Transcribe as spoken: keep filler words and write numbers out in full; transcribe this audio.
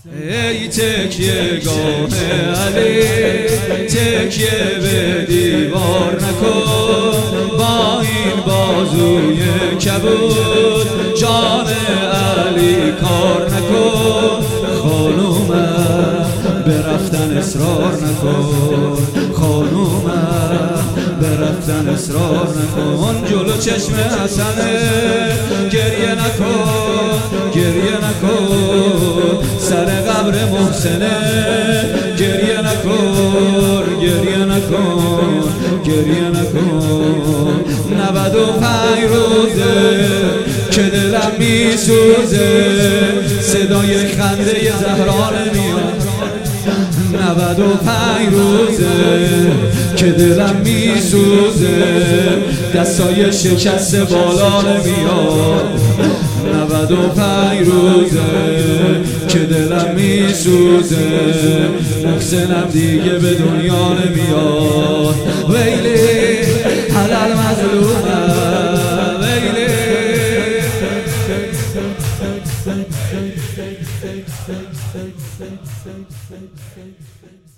ای تکیه گاه علی تکیه به دیوار نکن، با این بازوی کبود جان علی کار نکن. خانومم به رفتن اصرار نکن، خانومم به رفتن اصرار نکن. جلو چشم حسنه گریه نکن، گریه نکن. سر قبر محسنه گریه نکن، گریه نکن، گریه نکن. نود و پنج روزه که دلم میسوزه، صدای خنده زهرا نمیاد. نود و پنج روزه که دلم میسوزه، دستای شکست بالا نمیاد. نود و پنج روزه که دلم میسوزه، محسنم دیگه به دنیا نمیاد. ویلی حلال مظلومم، ویلی Thank you.